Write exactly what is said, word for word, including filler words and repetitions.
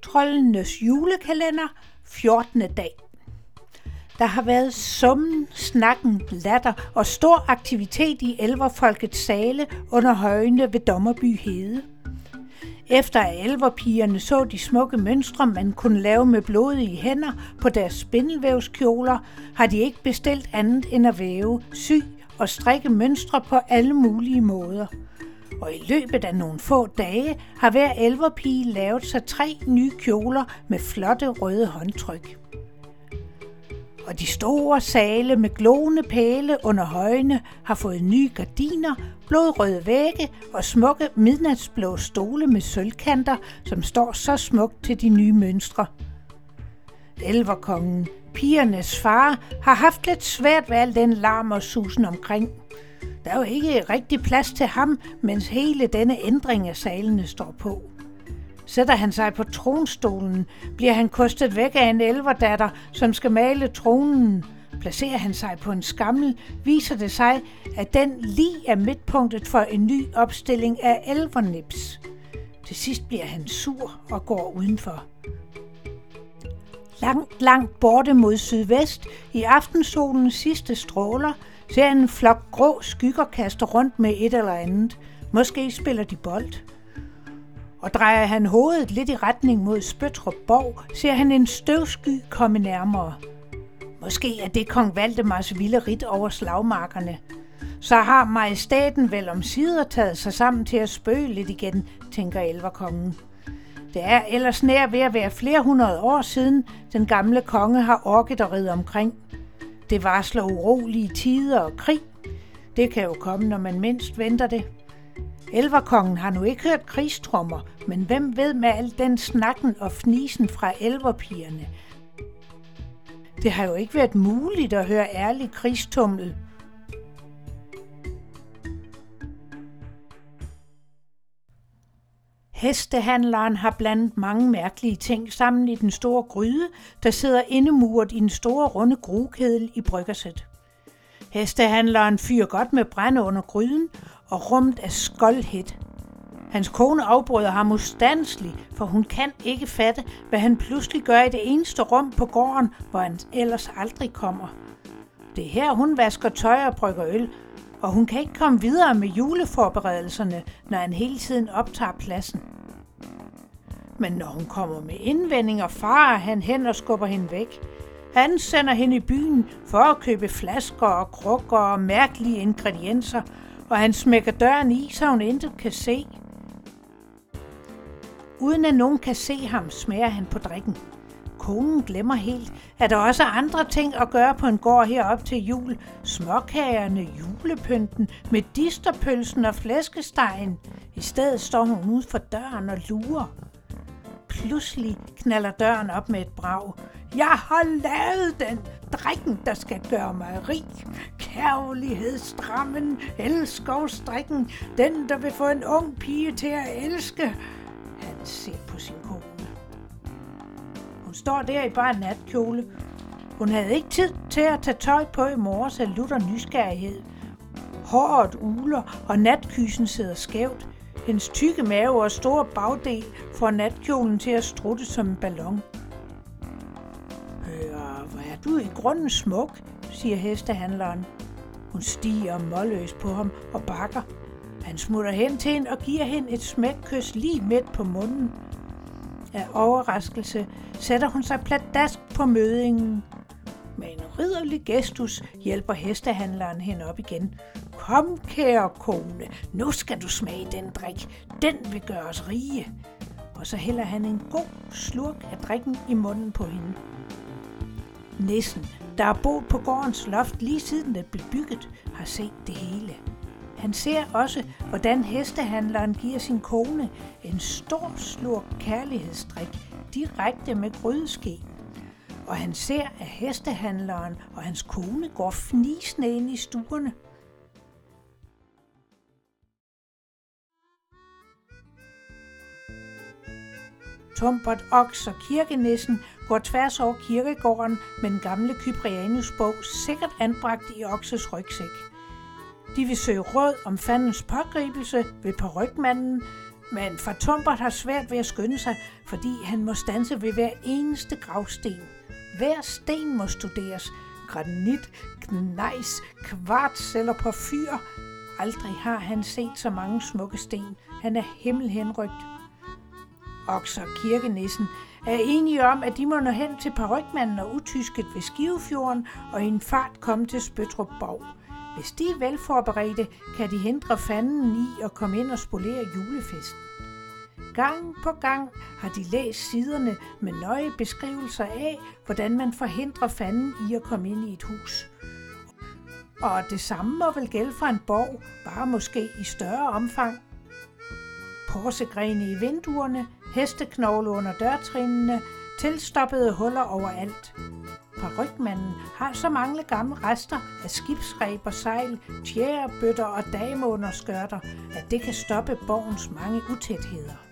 Troldenes julekalender, fjortende dag. Der har været summen, snakken, latter og stor aktivitet i elverfolkets sale under højene ved Dommerby Hede. Efter at elverpigerne så de smukke mønstre, man kunne lave med blodige hænder på deres spindelvævskjoler, har de ikke bestilt andet end at væve, sy og strikke mønstre på alle mulige måder. Og i løbet af nogle få dage har hver elverpige lavet sig tre nye kjoler med flotte røde håndtryk. Og de store sale med glående pæle under højene har fået nye gardiner, blodrøde vægge og smukke midnatsblå stole med sølvkanter, som står så smukt til de nye mønstre. Elverkongen, pigernes far, har haft lidt svært ved al den larm og susen omkring. Der er jo ikke rigtig plads til ham, mens hele denne ændring af salene står på. Sætter han sig på tronstolen, bliver han kostet væk af en elverdatter, som skal male tronen. Placerer han sig på en skammel, viser det sig, at den lige er midtpunktet for en ny opstilling af elvernips. Til sidst bliver han sur og går udenfor. Langt, langt borte mod sydvest, i aftensolens sidste stråler, ser en flok grå skygger kaste rundt med et eller andet. Måske spiller de bold. Og drejer han hovedet lidt i retning mod Spøttrup Borg, ser han en støvsky komme nærmere. Måske er det kong Valdemars vilde ridt over slagmarkerne. Så har majestaten vel omsider taget sig sammen til at spøge lidt igen, tænker elverkongen. Det er ellers nær ved at være flere hundrede år siden, den gamle konge har orket at ride omkring. Det varsler urolige tider og krig. Det kan jo komme, når man mindst venter det. Elverkongen har nu ikke hørt krigstrommer, men hvem ved med al den snakken og fnisen fra elverpigerne? Det har jo ikke været muligt at høre ærlig krigstummel. Hestehandleren har blandet mange mærkelige ting sammen i den store gryde, der sidder indemuret i den store runde gruekedel i bryggerset. Hestehandleren fyrer godt med brænde under gryden, og rummet er skoldhedt. Hans kone afbryder ham ustandselig, for hun kan ikke fatte, hvad han pludselig gør i det eneste rum på gården, hvor han ellers aldrig kommer. Det er her, hun vasker tøj og brygger øl, og hun kan ikke komme videre med juleforberedelserne, når han hele tiden optager pladsen. Men når hun kommer med indvendinger, farer han hen og skubber hende væk. Han sender hende i byen for at købe flasker og krukker og mærkelige ingredienser, og han smækker døren i, så hun intet kan se. Uden at nogen kan se ham, smager han på drikken. Konen glemmer helt, at der også er andre ting at gøre på en gård herop til jul. Småkagerne, julepynten, medisterpølsen og flæskestegen. I stedet står hun ude for døren og lurer. Pludselig knalder døren op med et brag. Jeg har lavet den drikken, der skal gøre mig rig. Kærlighedsdrammen, elskovsdrikken, den, der vil få en ung pige til at elske. Han ser på sin kone. Hun står der i bare natkjole. Hun havde ikke tid til at tage tøj på i morges af lutter nysgerrighed. Håret uler, og natkysen sidder skævt. Hendes tykke mave og store bagdel får natkjolen til at strutte som en ballon. Hør, hvor er du i grunden smuk, siger hestehandleren. Hun stiger målløs på ham og bakker. Han smutter hen til hende og giver hende et smækkys lige midt på munden. Af overraskelse sætter hun sig pladask på mødingen. Med en ridderlig gestus hjælper hestehandleren hende op igen. Kom, kære kone, nu skal du smage den drik. Den vil gøre os rige. Og så hælder han en god slurk af drikken i munden på hende. Nissen, der har boet på gårdens loft lige siden det blev bygget, har set det hele. Han ser også, hvordan hestehandleren giver sin kone en stor slurk kærlighedsdrik direkte med grydeske. Og han ser, at hestehandleren og hans kone går fnisende ind i stuerne. Tumpert, Oks og kirkenissen går tværs over kirkegården med den gamle Cyprianus-bog sikkert anbragt i Okses rygsæk. De vil søge råd om fandens pågribelse ved parrykmanden, Men fra Tumbert har svært ved at skynde sig, fordi han må standse ved hver eneste gravsten. Hver sten må studeres. Granit, gnejs, kvarts eller porfyr. Aldrig har han set så mange smukke sten. Han er himmelhenrygt. Okser kirkenissen er enige om, at de må nå hen til parrykmanden og utysket ved Skivefjorden og i en fart komme til Spøttrup Borg. Hvis de er velforberedte, kan de hindre fanden i at komme ind og spolere julefesten. Gang på gang har de læst siderne med nøje beskrivelser af, hvordan man forhindrer fanden i at komme ind i et hus. Og det samme må vel gælde for en borg, bare måske i større omfang. Porsegrene i vinduerne, hesteknogle under dørtrinene, tilstoppede huller overalt. Parrykmanden har så mange gamle rester af skibsreb og sejl, tjærebøtter og dameunderskørter, at det kan stoppe borgens mange utætheder.